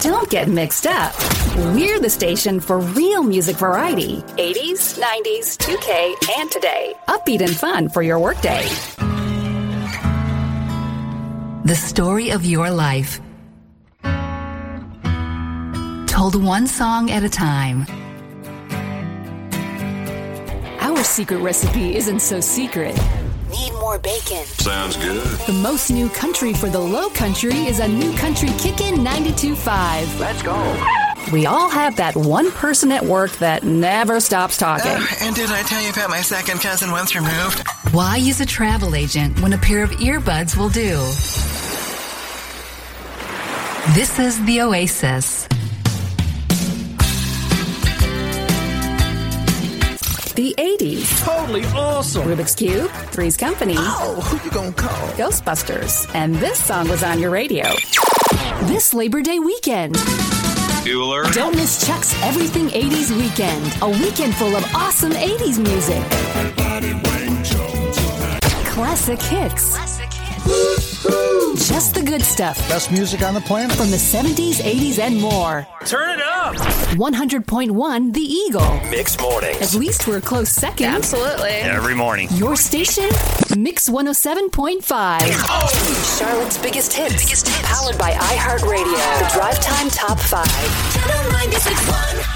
Don't get mixed up. We're the station for real music variety. 80s, 90s, 2K, and today. Upbeat and fun for your workday. The story of your life. Told one song at a time. Our secret recipe isn't so secret. Need more bacon. Sounds good. The most new country for the low country is a new country kickin' 92.5. Let's go. We all have that one person at work that never stops talking. And did I tell you about my second cousin once removed? Why use a travel agent when a pair of earbuds will do? This is The Oasis. The 80s. Totally awesome. Rubik's Cube, Three's Company. Oh, who you gonna call? Ghostbusters. And this song was on your radio. This Labor Day weekend. Bueller. Don't miss Chuck's Everything 80s Weekend. A weekend full of awesome 80s music. Classic hits. Just the good stuff. Best music on the planet. From the 70s, 80s, and more. Turn it up. 100.1 The Eagle. Mixed mornings. At least we're a close second. Absolutely. Every morning. Your station, Mix 107.5. Charlotte's biggest hits. Powered by iHeartRadio. The Drive Time Top 5. Channel 96.1.